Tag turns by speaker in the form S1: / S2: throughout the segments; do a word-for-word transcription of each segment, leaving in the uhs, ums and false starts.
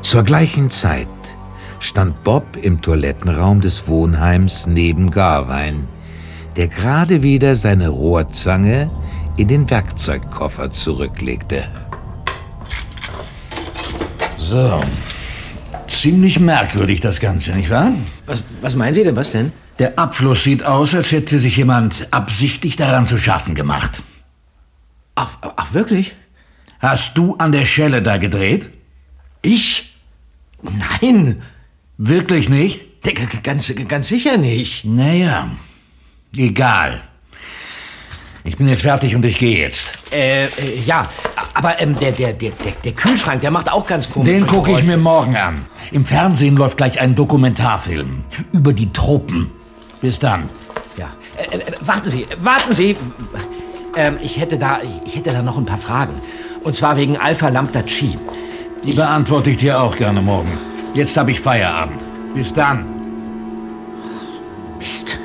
S1: Zur gleichen Zeit stand Bob im Toilettenraum des Wohnheims neben Garwein, der gerade wieder seine Rohrzange in den Werkzeugkoffer zurücklegte.
S2: So, ziemlich merkwürdig das Ganze, nicht wahr?
S3: Was, was meinen Sie denn, was denn?
S2: Der Abfluss sieht aus, als hätte sich jemand absichtlich daran zu schaffen gemacht.
S3: Ach, ach wirklich?
S2: Hast du an der Schelle da gedreht?
S3: Ich? Nein.
S2: Wirklich nicht?
S3: Ganz, ganz sicher nicht.
S2: Naja, egal. Ich bin jetzt fertig und ich gehe jetzt.
S3: Äh, äh ja, aber ähm, der, der, der, der Kühlschrank, der macht auch ganz komisch.
S2: Den gucke ich mir morgen an. Im Fernsehen läuft gleich ein Dokumentarfilm über die Tropen. Bis dann.
S3: Ja, äh, äh, warten Sie, warten Sie. Ähm, ich hätte da, ich hätte da noch ein paar Fragen. Und zwar wegen Alpha Lambda Chi.
S2: Die beantworte ich dir auch gerne morgen. Jetzt habe ich Feierabend. Bis dann.
S3: Mist.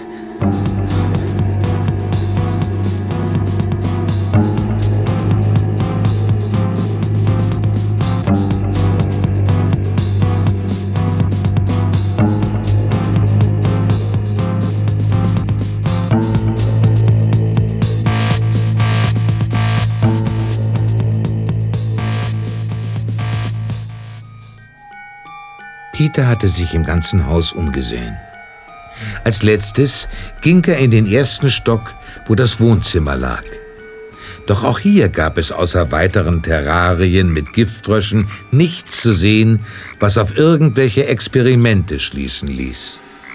S1: Peter hatte sich im ganzen Haus umgesehen. Als letztes ging er in den ersten Stock, wo das Wohnzimmer lag. Doch auch hier gab es außer weiteren Terrarien mit Giftfröschen nichts zu sehen, was auf irgendwelche Experimente schließen ließ.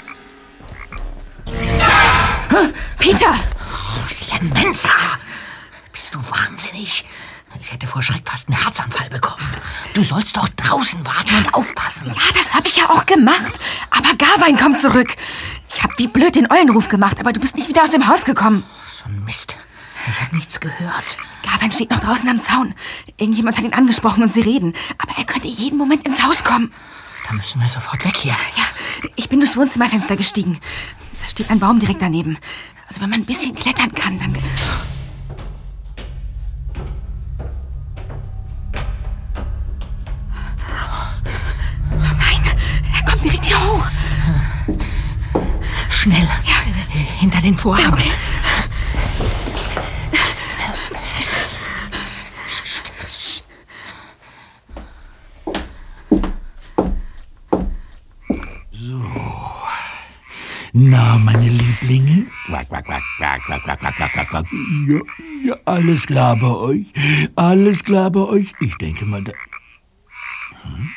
S4: Peter!
S5: Oh, Samantha! Bist du wahnsinnig? Ich hätte vor Schreck fast einen Herzanfall bekommen. Du sollst doch draußen warten und aufpassen.
S4: Ja, das habe ich ja auch gemacht. Aber Garwein kommt zurück. Ich habe wie blöd den Eulenruf gemacht, aber du bist nicht wieder aus dem Haus gekommen.
S5: So ein Mist. Ich habe nichts gehört.
S4: Garwein steht noch draußen am Zaun. Irgendjemand hat ihn angesprochen und sie reden. Aber er könnte jeden Moment ins Haus kommen.
S5: Da müssen wir sofort weg hier.
S4: Ja, ich bin durchs Wohnzimmerfenster gestiegen. Da steht ein Baum direkt daneben. Also wenn man ein bisschen klettern kann, dann... Direkt hier hoch.
S5: Schnell.
S4: Ja.
S5: Hinter den Vorhang.
S4: Okay.
S2: So. Na, meine Lieblinge. Quack, quack, quack, quack, quack, quack, quack, quack, quack. Ja, ja, alles klar bei euch. Alles klar bei euch. Ich denke mal, da... Hm?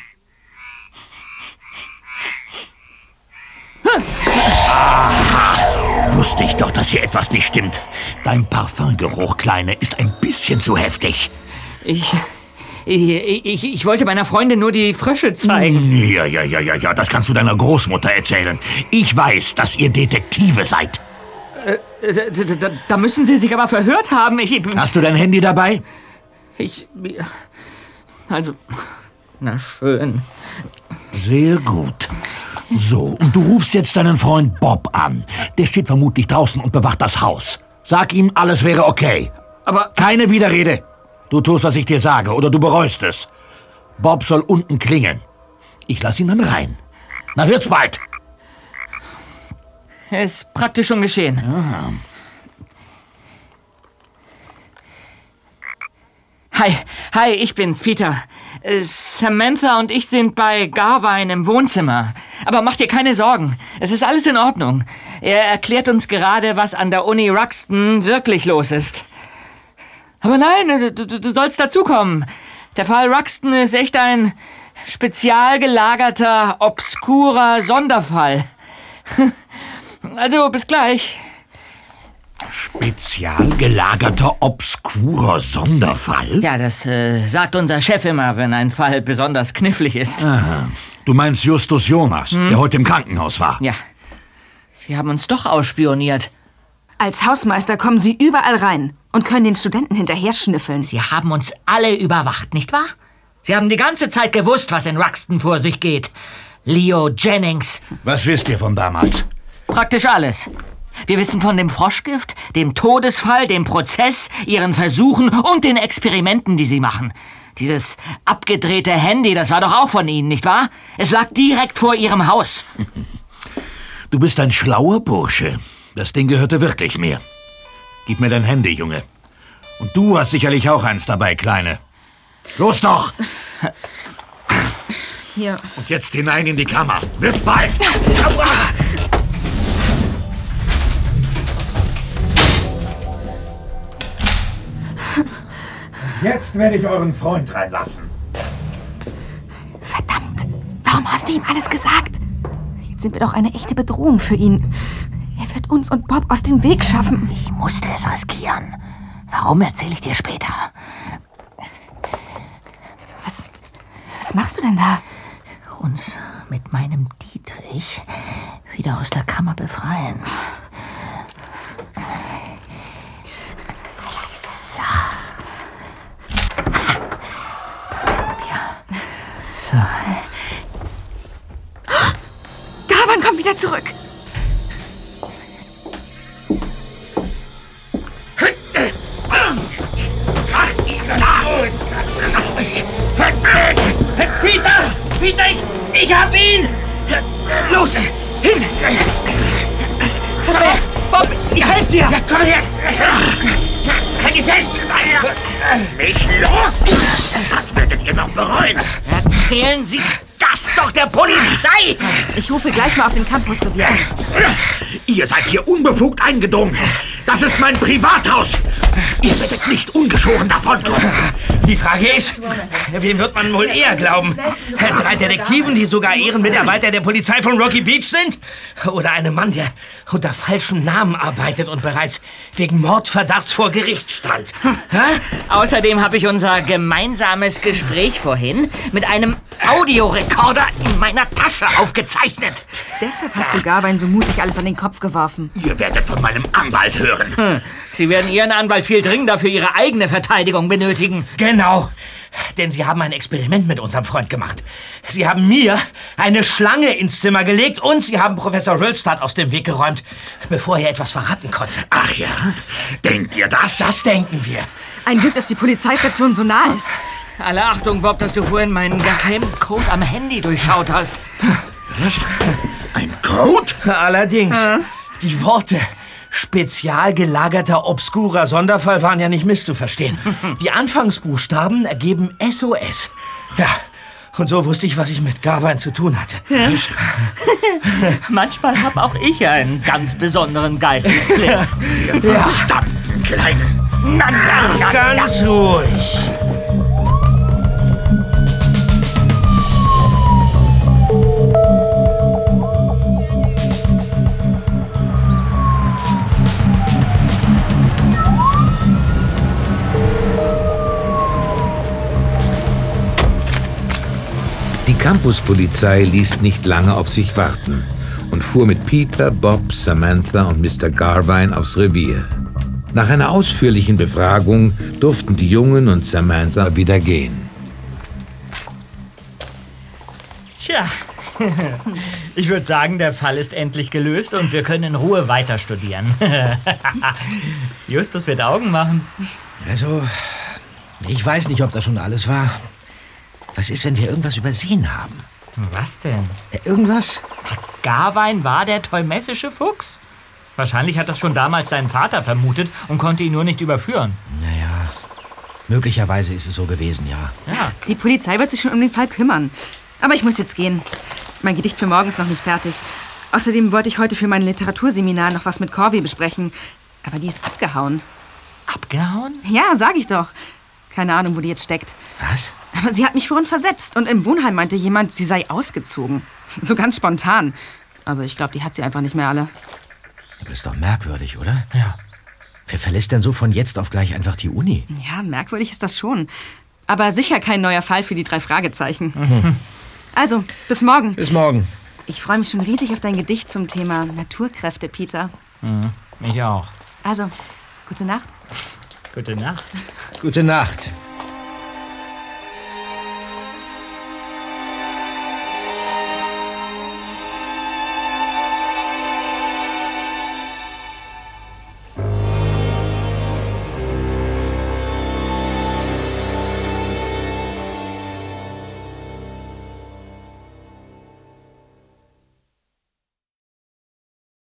S2: Aha, wusste ich doch, dass hier etwas nicht stimmt. Dein Parfümgeruch, Kleine, ist ein bisschen zu heftig.
S5: Ich, ich, ich, ich wollte meiner Freundin nur die Frösche zeigen.
S2: Ja, ja, ja, ja, ja, das kannst du deiner Großmutter erzählen. Ich weiß, dass ihr Detektive seid.
S5: Äh, da, da müssen Sie sich aber verhört haben. Ich,
S2: Hast du dein Handy dabei?
S5: Ich, also, na schön.
S2: Sehr gut. So, und du rufst jetzt deinen Freund Bob an. Der steht vermutlich draußen und bewacht das Haus. Sag ihm, alles wäre okay.
S5: Aber...
S2: Keine Widerrede. Du tust, was ich dir sage, oder du bereust es. Bob soll unten klingeln. Ich lass ihn dann rein. Na, wird's bald.
S5: Ist praktisch schon geschehen.
S2: Ah.
S5: Hi, hi, ich bin's, Peter. Äh, Samantha und ich sind bei Garwein im Wohnzimmer. Aber mach dir keine Sorgen, es ist alles in Ordnung. Er erklärt uns gerade, was an der Uni Ruxton wirklich los ist. Aber nein, du, du, du sollst dazukommen. Der Fall Ruxton ist echt ein spezial gelagerter, obskurer Sonderfall. Also, bis gleich.
S2: Spezial gelagerter, obskurer Sonderfall?
S5: Ja, das äh, sagt unser Chef immer, wenn ein Fall besonders knifflig ist.
S2: Aha. Du meinst Justus Jonas, hm? der heute im Krankenhaus war?
S5: Ja. Sie haben uns doch ausspioniert.
S4: Als Hausmeister kommen Sie überall rein und können den Studenten hinterher schnüffeln.
S5: Sie haben uns alle überwacht, nicht wahr? Sie haben die ganze Zeit gewusst, was in Ruxton vor sich geht. Leo Jennings.
S2: Was wisst ihr von damals?
S5: Praktisch alles. Wir wissen von dem Froschgift, dem Todesfall, dem Prozess, ihren Versuchen und den Experimenten, die sie machen. Dieses abgedrehte Handy, das war doch auch von Ihnen, nicht wahr? Es lag direkt vor Ihrem Haus.
S2: Du bist ein schlauer Bursche. Das Ding gehörte wirklich mir. Gib mir dein Handy, Junge. Und du hast sicherlich auch eins dabei, Kleine. Los doch!
S4: Hier.
S2: Und jetzt hinein in die Kammer. Wird bald! Aua! Jetzt werde ich euren Freund reinlassen.
S4: Verdammt! Warum hast du ihm alles gesagt? Jetzt sind wir doch eine echte Bedrohung für ihn. Er wird uns und Bob aus dem Weg schaffen.
S5: Ich musste es riskieren. Warum, erzähle ich dir später.
S4: Was, was machst du denn da?
S5: Uns mit meinem Dietrich wieder aus der Kammer befreien. So. Da sind wir. So.
S4: Garvan kommt wieder zurück.
S3: Peter! Peter, ich, ich hab ihn! Los, hin! Bob, ich helfe dir! Ja, komm her! Halt dich fest!
S2: Nicht los! Das werdet ihr noch bereuen.
S5: Erzählen Sie das doch der Polizei!
S4: Ich rufe gleich mal auf dem Campusrevier an.
S2: Ihr seid hier unbefugt eingedrungen. Das ist mein Privathaus. Ihr werdet nicht ungeschoren davonkommen.
S3: Die Frage ist, wem wird man wohl eher glauben? Drei Detektiven, die sogar Ehrenmitarbeiter der Polizei von Rocky Beach sind? Oder einem Mann, der unter falschem Namen arbeitet und bereits wegen Mordverdachts vor Gericht stand?
S5: Außerdem habe ich unser gemeinsames Gespräch vorhin mit einem Audiorekorder in meiner Tasche aufgezeichnet.
S4: Deshalb hast du Garvan so mutig alles an den Kopf geworfen.
S2: Ihr werdet von meinem Anwalt hören.
S5: Hm. Sie werden Ihren Anwalt viel dringender für Ihre eigene Verteidigung benötigen.
S3: Genau. Denn Sie haben ein Experiment mit unserem Freund gemacht. Sie haben mir eine Schlange ins Zimmer gelegt und Sie haben Professor Röhlstadt aus dem Weg geräumt, bevor er etwas verraten konnte.
S2: Ach ja? Denkt ihr das?
S3: Das denken wir.
S4: Ein Glück, dass die Polizeistation so nah ist.
S5: Alle Achtung, Bob, dass du vorhin meinen geheimen Code am Handy durchschaut hast.
S2: Was? Ein Code?
S3: Allerdings. Hm. Die Worte spezial gelagerter obskurer Sonderfall waren ja nicht misszuverstehen. Die Anfangsbuchstaben ergeben S O S. Ja, und so wusste ich, was ich mit Garvan zu tun hatte.
S5: Ja. Manchmal habe auch ich einen ganz besonderen Geistesblitz.
S2: Ihr verdammten Kleinen.
S3: Na, na, na, ganz ruhig.
S1: Die Campuspolizei ließ nicht lange auf sich warten und fuhr mit Peter, Bob, Samantha und Mister Garvine aufs Revier. Nach einer ausführlichen Befragung durften die Jungen und Samantha wieder gehen.
S5: Tja, ich würde sagen, der Fall ist endlich gelöst und wir können in Ruhe weiter studieren. Justus wird Augen machen.
S3: Also, ich weiß nicht, ob das schon alles war. Was ist, wenn wir irgendwas übersehen haben?
S5: Was denn?
S3: Ja, irgendwas?
S5: Garvine war der teumessische Fuchs. Wahrscheinlich hat das schon damals dein Vater vermutet und konnte ihn nur nicht überführen.
S3: Naja, möglicherweise ist es so gewesen, ja.
S5: Ja.
S4: Die Polizei wird sich schon um den Fall kümmern. Aber ich muss jetzt gehen. Mein Gedicht für morgen ist noch nicht fertig. Außerdem wollte ich heute für mein Literaturseminar noch was mit Corvi besprechen. Aber die ist abgehauen.
S5: Abgehauen?
S4: Ja, sag ich doch. Keine Ahnung, wo die jetzt steckt.
S3: Was?
S4: Aber sie hat mich vorhin versetzt und im Wohnheim meinte jemand, sie sei ausgezogen. So ganz spontan. Also ich glaube, die hat sie einfach nicht mehr alle.
S3: Das ist doch merkwürdig, oder?
S5: Ja.
S3: Wer verlässt denn so von jetzt auf gleich einfach die Uni?
S4: Ja, merkwürdig ist das schon. Aber sicher kein neuer Fall für die drei Fragezeichen. Mhm. Also, bis morgen.
S3: Bis morgen.
S4: Ich freue mich schon riesig auf dein Gedicht zum Thema Naturkräfte, Peter.
S5: Mhm. Ich auch.
S4: Also, gute Nacht.
S5: Gute Nacht.
S3: Gute Nacht.